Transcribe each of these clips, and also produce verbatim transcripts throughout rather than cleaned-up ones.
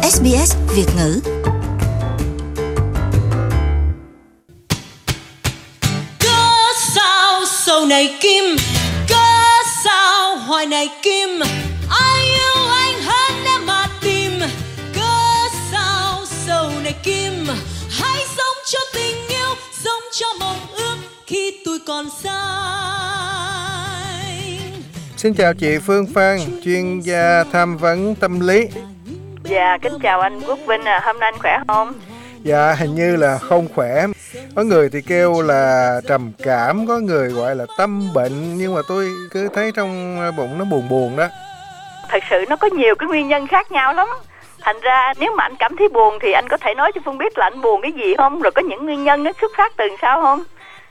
ét bê ét Việt ngữ. Cớ sao sầu này kim, cớ sao hoài này kim, ai yêu anh hơn em mà tìm. Cớ sao sầu này kim, hãy sống cho tình yêu, sống cho mộng ước khi tôi còn xa. Xin chào chị Phương Phan, chuyên gia tham vấn tâm lý. Dạ, kính chào anh Quốc Vinh à, hôm nay anh khỏe không? Dạ, hình như là không khỏe. Có người thì kêu là trầm cảm, có người gọi là tâm bệnh, nhưng mà tôi cứ thấy trong bụng nó buồn buồn đó. Thật sự nó có nhiều cái nguyên nhân khác nhau lắm. Thành ra nếu mà anh cảm thấy buồn thì anh có thể nói cho Phương biết là anh buồn cái gì không? Rồi có những nguyên nhân nó xuất phát từ sao không?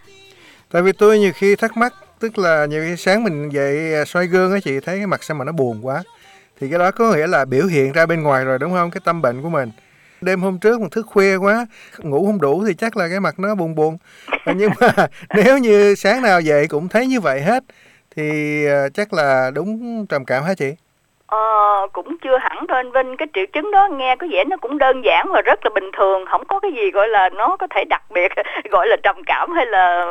Tại vì tôi nhiều khi thắc mắc, tức là nhiều khi sáng mình dậy soi gương á chị, thấy cái mặt sao mà nó buồn quá. Thì cái đó có nghĩa là biểu hiện ra bên ngoài rồi đúng không? Cái tâm bệnh của mình. Đêm hôm trước mình thức khuya quá, ngủ không đủ thì chắc là cái mặt nó buồn buồn. Nhưng mà nếu như sáng nào dậy cũng thấy như vậy hết thì chắc là đúng trầm cảm hả chị? Ờ, cũng chưa hẳn thôi anh Vinh. Cái triệu chứng đó nghe có vẻ nó cũng đơn giản và rất là bình thường. Không có cái gì gọi là nó có thể đặc biệt gọi là trầm cảm hay là...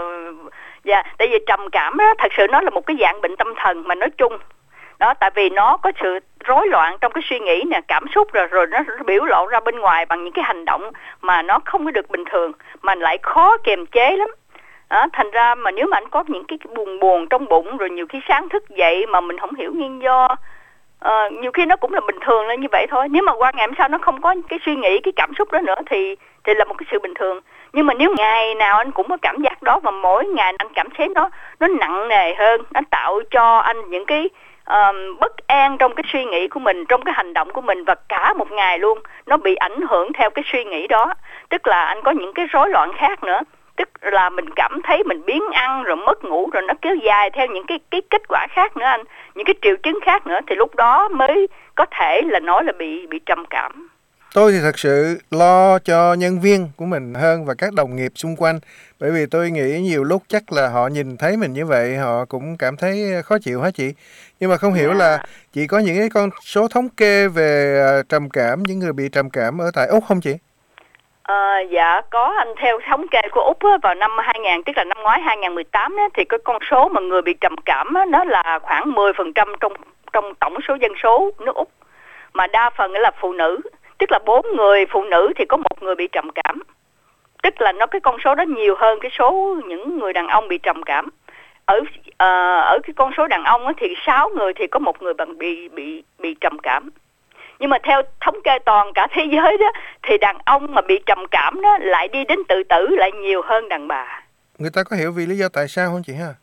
Dạ, tại vì trầm cảm đó thật sự nó là một cái dạng bệnh tâm thần mà nói chung. Đó, tại vì nó có sự rối loạn trong cái suy nghĩ nè, cảm xúc rồi rồi nó biểu lộ ra bên ngoài bằng những cái hành động mà nó không có được bình thường, mà lại khó kiềm chế lắm. Đó, thành ra mà nếu mà anh có những cái buồn buồn trong bụng, rồi nhiều khi sáng thức dậy mà mình không hiểu nguyên do, ờ, nhiều khi nó cũng là bình thường là như vậy thôi. Nếu mà qua ngày hôm sau nó không có cái suy nghĩ, cái cảm xúc đó nữa thì thì là một cái sự bình thường. Nhưng mà nếu ngày nào anh cũng có cảm giác đó và mỗi ngày anh cảm thấy nó nó nặng nề hơn, nó tạo cho anh những cái Uh, bất an trong cái suy nghĩ của mình, trong cái hành động của mình, và cả một ngày luôn nó bị ảnh hưởng theo cái suy nghĩ đó. Tức là anh có những cái rối loạn khác nữa, tức là mình cảm thấy mình biếng ăn rồi mất ngủ, rồi nó kéo dài theo những cái cái kết quả khác nữa anh, những cái triệu chứng khác nữa, thì lúc đó mới có thể là nói là bị bị trầm cảm. Tôi thì thật sự lo cho nhân viên của mình hơn và các đồng nghiệp xung quanh. Bởi vì tôi nghĩ nhiều lúc chắc là họ nhìn thấy mình như vậy, họ cũng cảm thấy khó chịu hả chị? Nhưng mà không hiểu yeah. là chị có những cái con số thống kê về trầm cảm, những người bị trầm cảm ở tại Úc không chị? À, dạ có anh. Theo thống kê của Úc á, vào năm hai không, tức là năm ngoái hai không một tám á, thì cái con số mà người bị trầm cảm á, nó là khoảng mười phần trăm trong trong tổng số dân số nước Úc, mà đa phần là phụ nữ. Tức là bốn người phụ nữ thì có một người bị trầm cảm. Tức là nó cái con số đó nhiều hơn cái số những người đàn ông bị trầm cảm. Ở uh, ở cái con số đàn ông thì sáu người thì có một người bị bị bị trầm cảm. Nhưng mà theo thống kê toàn cả thế giới đó thì đàn ông mà bị trầm cảm đó lại đi đến tự tử lại nhiều hơn đàn bà. Người ta có hiểu vì lý do tại sao không chị ha?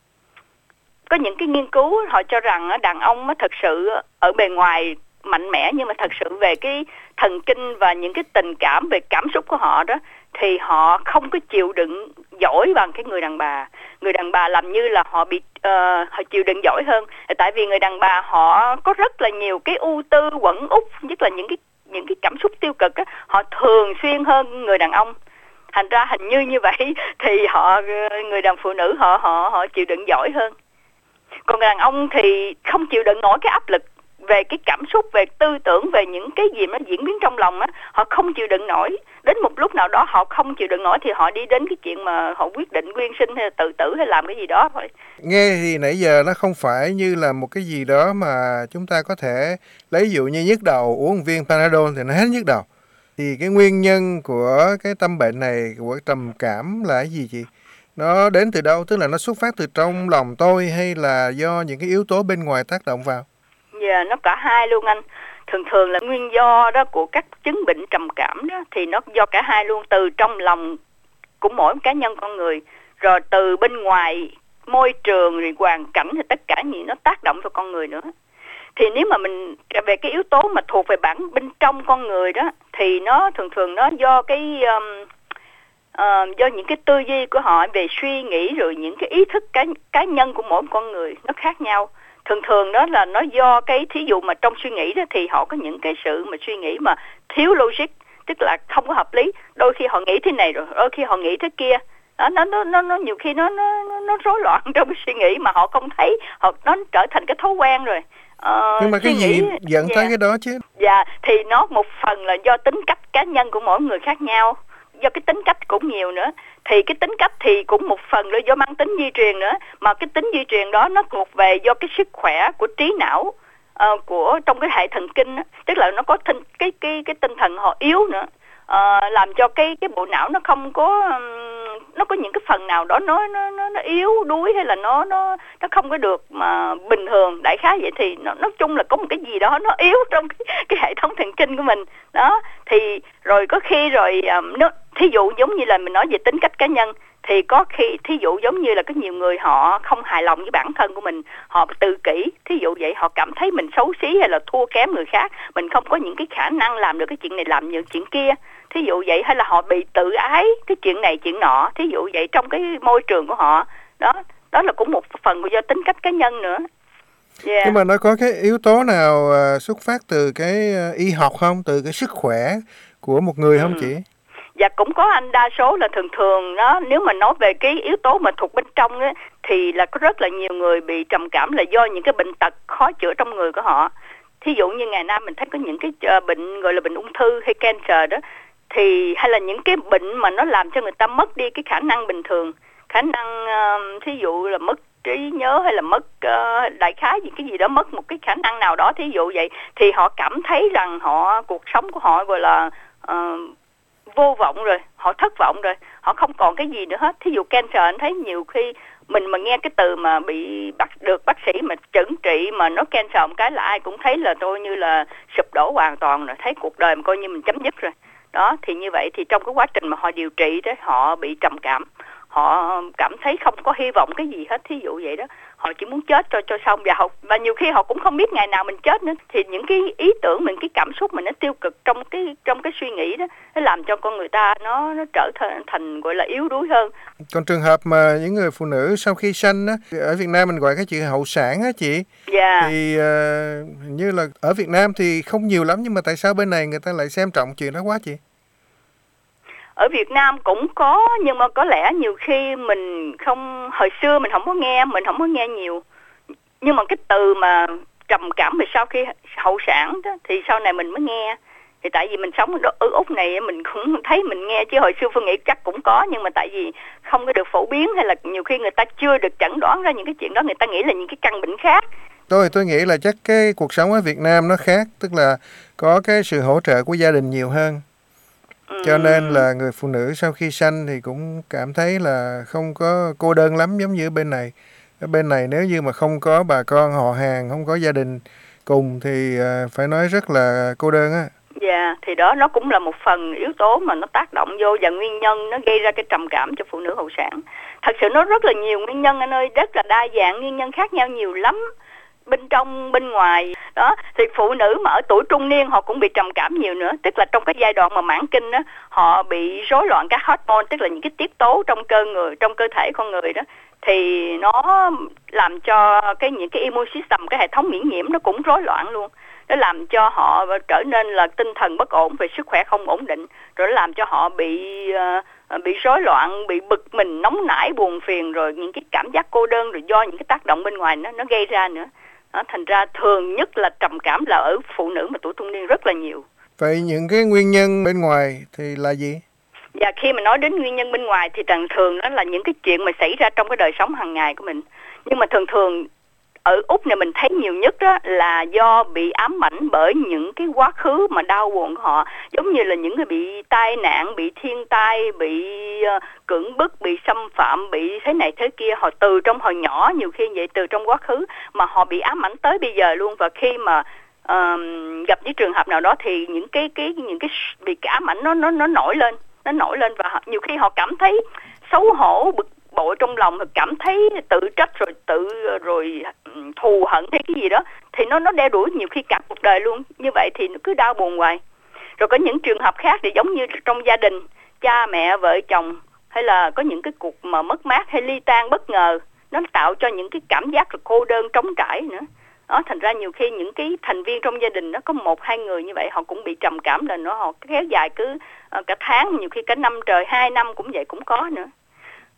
Có những cái nghiên cứu họ cho rằng đàn ông thật sự ở bề ngoài mạnh mẽ, nhưng mà thật sự về cái thần kinh và những cái tình cảm, về cảm xúc của họ đó thì họ không có chịu đựng giỏi bằng cái người đàn bà. Người đàn bà làm như là họ bị uh, họ chịu đựng giỏi hơn, tại vì người đàn bà họ có rất là nhiều cái ưu tư quẩn út, nhất là những cái những cái cảm xúc tiêu cực đó, họ thường xuyên hơn người đàn ông. Thành ra hình như như vậy thì họ người đàn phụ nữ họ họ họ chịu đựng giỏi hơn. Còn người đàn ông thì không chịu đựng nổi cái áp lực về cái cảm xúc, về tư tưởng, về những cái gì nó diễn biến trong lòng á, họ không chịu đựng nổi. Đến một lúc nào đó họ không chịu đựng nổi thì họ đi đến cái chuyện mà họ quyết định quyên sinh hay là tự tử hay làm cái gì đó thôi. Nghe thì nãy giờ nó không phải như là một cái gì đó mà chúng ta có thể lấy ví dụ như nhức đầu uống một viên Panadol thì nó hết nhức đầu. Thì cái nguyên nhân của cái tâm bệnh này, của trầm cảm là cái gì chị? Nó đến từ đâu? Tức là nó xuất phát từ trong lòng tôi hay là do những cái yếu tố bên ngoài tác động vào? Dạ, yeah, nó cả hai luôn anh. Thường thường là nguyên do đó của các chứng bệnh trầm cảm đó thì nó do cả hai luôn, từ trong lòng của mỗi cá nhân con người, rồi từ bên ngoài môi trường, rồi hoàn cảnh, thì tất cả những nó tác động vào con người nữa. Thì nếu mà mình về cái yếu tố mà thuộc về bản bên trong con người đó thì nó thường thường nó do cái um, uh, do những cái tư duy của họ về suy nghĩ, rồi những cái ý thức cá, cá nhân của mỗi con người nó khác nhau. Thường thường đó là nó do cái thí dụ mà trong suy nghĩ đó thì họ có những cái sự mà suy nghĩ mà thiếu logic, tức là không có hợp lý. Đôi khi họ nghĩ thế này rồi đôi khi họ nghĩ thế kia. Đó, nó nó nó nó nhiều khi nó nó nó rối loạn trong cái suy nghĩ mà họ không thấy, họ nó trở thành cái thói quen rồi. uh, Nhưng mà cái gì dẫn dạ. tới cái đó chứ? Dạ, thì nó một phần là do tính cách cá nhân của mỗi người khác nhau, do cái tính cách cũng nhiều nữa. Thì cái tính cách thì cũng một phần là do mang tính di truyền nữa, mà cái tính di truyền đó nó thuộc về do cái sức khỏe của trí não, uh, của trong cái hệ thần kinh đó. Tức là nó có tinh, cái cái cái tinh thần họ yếu nữa, uh, làm cho cái cái bộ não nó không có um, nó có những cái phần nào đó nó nó nó, nó yếu đuối, hay là nó nó nó không có được mà bình thường. Đại khái vậy thì nó nói chung là có một cái gì đó nó yếu trong cái, cái hệ thống thần kinh của mình đó. Thì rồi có khi rồi um, nó thí dụ giống như là mình nói về tính cách cá nhân, thì có khi thí dụ giống như là có nhiều người họ không hài lòng với bản thân của mình, họ tự kỷ, thí dụ vậy, họ cảm thấy mình xấu xí hay là thua kém người khác, mình không có những cái khả năng làm được cái chuyện này làm những chuyện kia, thí dụ vậy, hay là họ bị tự ái cái chuyện này chuyện nọ, thí dụ vậy, trong cái môi trường của họ đó. Đó là cũng một phần do tính cách cá nhân nữa. Yeah. Nhưng mà nó có cái yếu tố nào uh, xuất phát từ cái uh, y học không, từ cái sức khỏe của một người ừ. không chị? Dạ cũng có anh, đa số là thường thường đó, nếu mà nói về cái yếu tố mà thuộc bên trong á, thì là có rất là nhiều người bị trầm cảm là do những cái bệnh tật khó chữa trong người của họ. Thí dụ như ngày nay mình thấy có những cái uh, bệnh gọi là bệnh ung thư hay cancer đó, thì hay là những cái bệnh mà nó làm cho người ta mất đi cái khả năng bình thường, khả năng uh, thí dụ là mất trí nhớ, hay là mất uh, đại khái gì cái gì đó, mất một cái khả năng nào đó, thí dụ vậy, thì họ cảm thấy rằng họ cuộc sống của họ gọi là uh, vô vọng rồi, họ thất vọng rồi, họ không còn cái gì nữa hết. Thí dụ cancer, anh thấy nhiều khi mình mà nghe cái từ mà bị bắt được bác sĩ mà chẩn trị mà nó cancer một cái là ai cũng thấy là tôi như là sụp đổ hoàn toàn rồi, thấy cuộc đời mà coi như mình chấm dứt rồi đó. Thì như vậy thì trong cái quá trình mà họ điều trị đó, họ bị trầm cảm, họ cảm thấy không có hy vọng cái gì hết, thí dụ vậy đó, họ chỉ muốn chết cho cho xong, và họ và nhiều khi họ cũng không biết ngày nào mình chết nữa. Thì những cái ý tưởng mình, cái cảm xúc mình nó tiêu cực trong cái trong cái suy nghĩ đó, nó làm cho con người ta nó nó trở thành, thành gọi là yếu đuối hơn. Còn trường hợp mà những người phụ nữ sau khi sanh á, ở Việt Nam mình gọi cái chuyện hậu sản á chị, yeah. thì uh, hình như là ở Việt Nam thì không nhiều lắm, nhưng mà tại sao bên này người ta lại xem trọng chuyện đó quá chị? Ở Việt Nam cũng có, nhưng mà có lẽ nhiều khi mình không, hồi xưa mình không có nghe, mình không có nghe nhiều. Nhưng mà cái từ mà trầm cảm về sau khi hậu sản đó, thì sau này mình mới nghe. Thì tại vì mình sống ở Úc này, mình cũng thấy mình nghe, chứ hồi xưa Phương nghĩ chắc cũng có, nhưng mà tại vì không có được phổ biến, hay là nhiều khi người ta chưa được chẩn đoán ra những cái chuyện đó, người ta nghĩ là những cái căn bệnh khác. Tôi tôi nghĩ là chắc cái cuộc sống ở Việt Nam nó khác, tức là có cái sự hỗ trợ của gia đình nhiều hơn. Cho nên là người phụ nữ sau khi sanh thì cũng cảm thấy là không có cô đơn lắm giống như ở bên này. Ở bên này nếu như mà không có bà con họ hàng, không có gia đình cùng thì phải nói rất là cô đơn á. Dạ, yeah, thì đó nó cũng là một phần yếu tố mà nó tác động vô, và nguyên nhân nó gây ra cái trầm cảm cho phụ nữ hậu sản. Thật sự nó rất là nhiều nguyên nhân anh ơi, rất là đa dạng, nguyên nhân khác nhau nhiều lắm, bên trong bên ngoài đó. Thì phụ nữ mà ở tuổi trung niên họ cũng bị trầm cảm nhiều nữa, tức là trong cái giai đoạn mà mãn kinh đó, họ bị rối loạn các hormone, tức là những cái tiết tố trong cơ người, trong cơ thể con người đó, thì nó làm cho cái những cái immune system, cái hệ thống miễn nhiễm nó cũng rối loạn luôn. Nó làm cho họ trở nên là tinh thần bất ổn, về sức khỏe không ổn định, rồi nó làm cho họ bị uh, bị rối loạn, bị bực mình, nóng nảy, buồn phiền, rồi những cái cảm giác cô đơn, rồi do những cái tác động bên ngoài nó nó gây ra nữa. Đó, thành ra thường nhất là trầm cảm là ở phụ nữ mà tuổi trung niên rất là nhiều. Vậy những cái nguyên nhân bên ngoài thì là gì? Dạ, khi mà nói đến nguyên nhân bên ngoài thì thường thường đó là những cái chuyện mà xảy ra trong cái đời sống hàng ngày của mình. Nhưng mà thường thường ở Úc này mình thấy nhiều nhất đó là do bị ám ảnh bởi những cái quá khứ mà đau buồn của họ, giống như là những người bị tai nạn, bị thiên tai, bị uh, cưỡng bức, bị xâm phạm, bị thế này thế kia, họ từ trong hồi nhỏ, nhiều khi vậy, từ trong quá khứ mà họ bị ám ảnh tới bây giờ luôn. Và khi mà uh, gặp những trường hợp nào đó thì những cái cái những cái bị cái ám ảnh nó nó nó nổi lên, nó nổi lên và họ, nhiều khi họ cảm thấy xấu hổ, bực bội trong lòng, cảm thấy tự trách, rồi tự rồi thù hận hay cái gì đó, thì nó nó đeo đuổi nhiều khi cả cuộc đời luôn. Như vậy thì nó cứ đau buồn hoài. Rồi có những trường hợp khác thì giống như trong gia đình, cha mẹ, vợ chồng, hay là có những cái cuộc mà mất mát hay ly tan bất ngờ, nó tạo cho những cái cảm giác là cô đơn, trống trải nữa. Đó, thành ra nhiều khi những cái thành viên trong gia đình nó có một hai người như vậy, họ cũng bị trầm cảm, là nó họ kéo dài cứ uh, cả tháng, nhiều khi cả năm trời, hai năm cũng vậy cũng có nữa.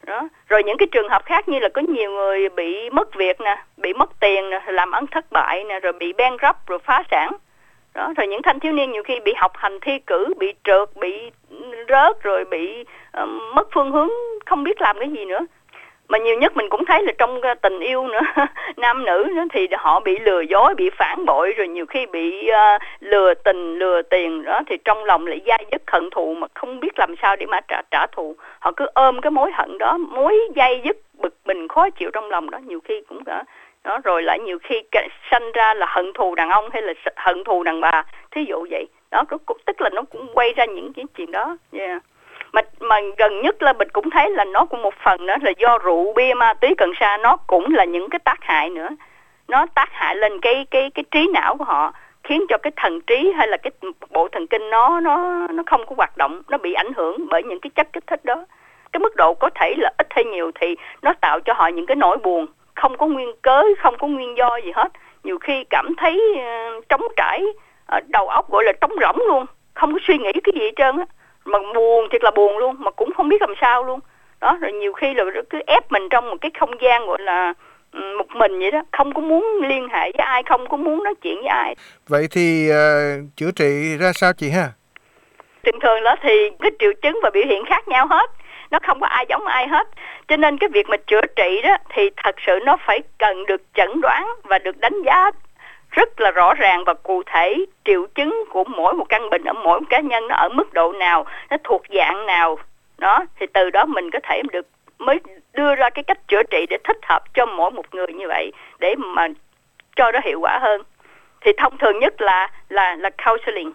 đó. Rồi những cái trường hợp khác như là có nhiều người bị mất việc nè, bị mất tiền nè, làm ăn thất bại nè, rồi bị bankrupt, rồi phá sản. Đó, rồi những thanh thiếu niên nhiều khi bị học hành thi cử, bị trượt, bị rớt, rồi bị uh, mất phương hướng, không biết làm cái gì nữa. Mà nhiều nhất mình cũng thấy là trong uh, tình yêu nữa, nam nữ nữa thì họ bị lừa dối, bị phản bội, rồi nhiều khi bị uh, lừa tình, lừa tiền đó, thì trong lòng lại dai dứt hận thù mà không biết làm sao để mà trả trả thù. Họ cứ ôm cái mối hận đó, mối dai dứt bực mình khó chịu trong lòng đó, nhiều khi cũng đó. Đó, rồi lại nhiều khi sanh ra là hận thù đàn ông hay là hận thù đàn bà, thí dụ vậy. Đó, tức là nó cũng quay ra những cái chuyện đó. Yeah. Mà, mà gần nhất là mình cũng thấy là nó cũng một phần nữa là do rượu bia, ma túy, cần sa, nó cũng là những cái tác hại nữa. Nó tác hại lên cái cái cái trí não của họ, khiến cho cái thần trí hay là cái bộ thần kinh nó nó nó không có hoạt động, nó bị ảnh hưởng bởi những cái chất kích thích đó. Cái mức độ có thể là ít hay nhiều thì nó tạo cho họ những cái nỗi buồn, không có nguyên cớ, không có nguyên do gì hết. Nhiều khi cảm thấy uh, trống trải, uh, đầu óc gọi là trống rỗng luôn, không có suy nghĩ cái gì hết trơn á, mà buồn thiệt là buồn luôn, mà cũng không biết làm sao luôn. Đó, rồi nhiều khi là cứ ép mình trong một cái không gian gọi là um, một mình vậy đó, không có muốn liên hệ với ai, không có muốn nói chuyện với ai. Vậy thì uh, chữa trị ra sao chị ha? Thường thường đó thì cái triệu chứng và biểu hiện khác nhau hết, nó không có ai giống ai hết. Cho nên cái việc mà chữa trị đó thì thật sự nó phải cần được chẩn đoán và được đánh giá rất là rõ ràng và cụ thể triệu chứng của mỗi một căn bệnh ở mỗi một cá nhân nó ở mức độ nào, nó thuộc dạng nào. Đó, thì từ đó mình có thể được mới đưa ra cái cách chữa trị để thích hợp cho mỗi một người như vậy để mà cho nó hiệu quả hơn. Thì thông thường nhất là là là counseling.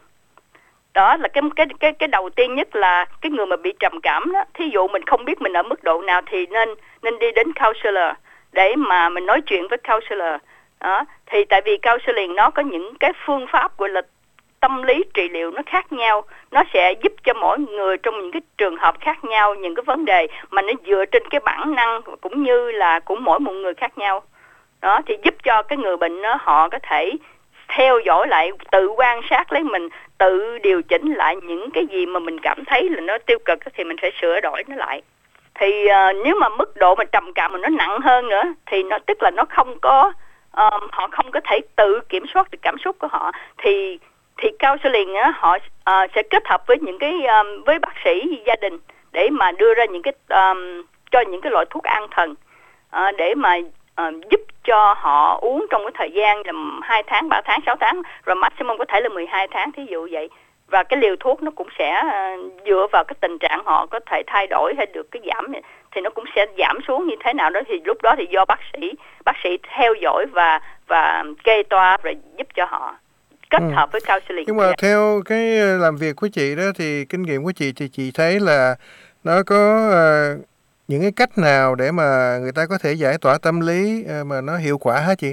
Đó là cái cái cái cái đầu tiên nhất là cái người mà bị trầm cảm đó, thí dụ mình không biết mình ở mức độ nào thì nên nên đi đến counselor để mà mình nói chuyện với counselor. Đó, thì tại vì counseling nó có những cái phương pháp gọi là tâm lý trị liệu nó khác nhau, nó sẽ giúp cho mỗi người trong những cái trường hợp khác nhau những cái vấn đề mà nó dựa trên cái bản năng cũng như là của mỗi một người khác nhau. Đó, thì giúp cho cái người bệnh đó họ có thể theo dõi lại, tự quan sát lấy mình, tự điều chỉnh lại những cái gì mà mình cảm thấy là nó tiêu cực thì mình phải sửa đổi nó lại. Thì uh, nếu mà mức độ mà trầm cảm mà nó nặng hơn nữa thì nó tức là nó không có uh, họ không có thể tự kiểm soát được cảm xúc của họ thì thì counseling á, họ uh, sẽ kết hợp với những cái um, với bác sĩ gia đình để mà đưa ra những cái um, cho những cái loại thuốc an thần uh, để mà uh, giúp cho họ uống trong cái thời gian là hai tháng, ba tháng, sáu tháng, rồi maximum có thể là mười hai tháng, thí dụ vậy. Và cái liều thuốc nó cũng sẽ uh, dựa vào cái tình trạng họ có thể thay đổi hay được cái giảm thì nó cũng sẽ giảm xuống như thế nào đó, thì lúc đó thì do bác sĩ bác sĩ theo dõi và và kê toa rồi giúp cho họ kết ừ. hợp với counseling. Nhưng mà yeah. theo cái làm việc của chị đó thì kinh nghiệm của chị thì chị thấy là nó có uh, những cái cách nào để mà người ta có thể giải tỏa tâm lý uh, mà nó hiệu quả hả chị?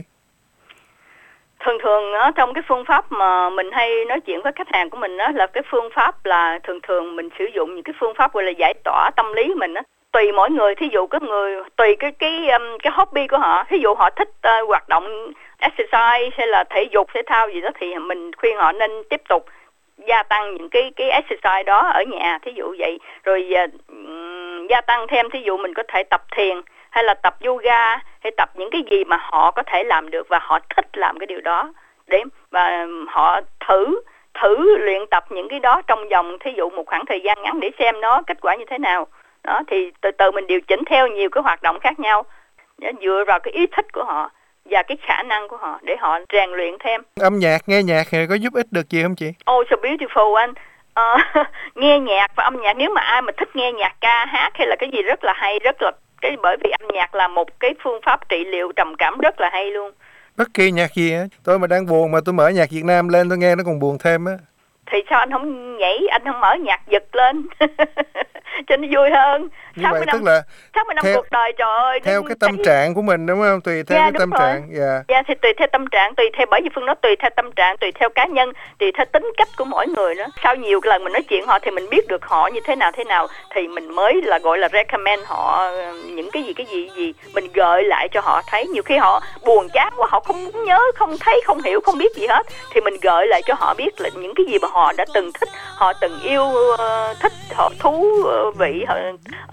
Thường thường đó, trong cái phương pháp mà mình hay nói chuyện với khách hàng của mình đó, là cái phương pháp là thường thường mình sử dụng những cái phương pháp gọi là giải tỏa tâm lý mình đó. Tùy mỗi người, thí dụ có người tùy cái cái um, cái hobby của họ, thí dụ họ thích uh, hoạt động exercise hay là thể dục thể thao gì đó thì mình khuyên họ nên tiếp tục gia tăng những cái cái exercise đó ở nhà, thí dụ vậy. Rồi uh, gia tăng thêm, thí dụ mình có thể tập thiền hay là tập yoga hay tập những cái gì mà họ có thể làm được và họ thích làm cái điều đó để mà họ thử thử luyện tập những cái đó trong vòng thí dụ một khoảng thời gian ngắn để xem nó kết quả như thế nào. Đó, thì từ từ mình điều chỉnh theo nhiều cái hoạt động khác nhau dựa vào cái ý thích của họ và cái khả năng của họ để họ rèn luyện thêm. Âm nhạc, nghe nhạc thì có giúp ích được gì không chị? Oh, so beautiful anh. Uh, nghe nhạc và âm nhạc, nếu mà ai mà thích nghe nhạc ca hát hay là cái gì rất là hay, rất là cái bởi vì âm nhạc là một cái phương pháp trị liệu trầm cảm rất là hay luôn. Bất kỳ nhạc gì á, tôi mà đang buồn mà tôi mở nhạc Việt Nam lên tôi nghe nó còn buồn thêm á. Thì sao anh không nhảy, anh không mở nhạc giật lên cho nó vui hơn. Như vậy tức là sáu mươi năm cuộc đời, trời ơi. Theo cái tâm thấy... trạng của mình đúng không? Tùy theo yeah, cái tâm rồi. trạng. Dạ, yeah. yeah, thì tùy theo tâm trạng, tùy theo, bởi vì Phương nói tùy theo tâm trạng, tùy theo cá nhân, tùy theo tính cách của mỗi người nữa. Sau nhiều lần mình nói chuyện họ thì mình biết được họ như thế nào thế nào thì mình mới là gọi là recommend họ những cái gì cái gì gì mình gợi lại cho họ thấy. Nhiều khi họ buồn chán quá, họ không muốn nhớ, không thấy, không hiểu, không biết gì hết thì mình gợi lại cho họ biết là những cái gì mà họ đã từng thích, họ từng yêu, uh, thích, họ thú uh, vị, họ, uh,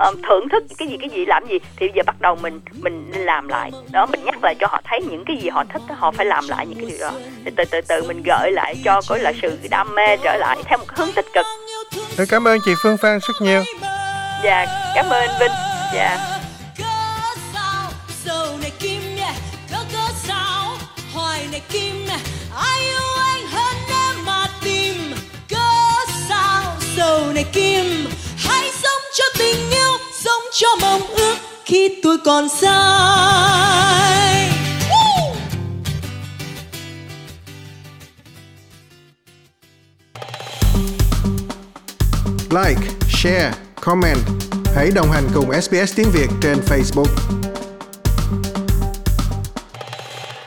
thưởng thức cái gì cái gì làm gì, thì bây giờ bắt đầu mình mình làm lại đó, mình nhắc lại cho họ thấy những cái gì họ thích đó, họ phải làm lại những cái điều đó, thì từ từ từ mình gợi lại cho có là sự đam mê trở lại theo một hướng tích cực. Tôi cảm ơn chị Phương Phan rất nhiều. Dạ, cảm ơn anh Vinh. Dạ. Cớ sao sầu này kim nè, cớ cớ sao hoài này kim nè, ai yêu anh hơn em mà tìm. Cớ sao sầu này kim, hãy sống cho tình yêu, sống cho mong ước khi tuổi còn dài. Like, share, comment. Hãy đồng hành cùng ét bê ét tiếng Việt trên Facebook.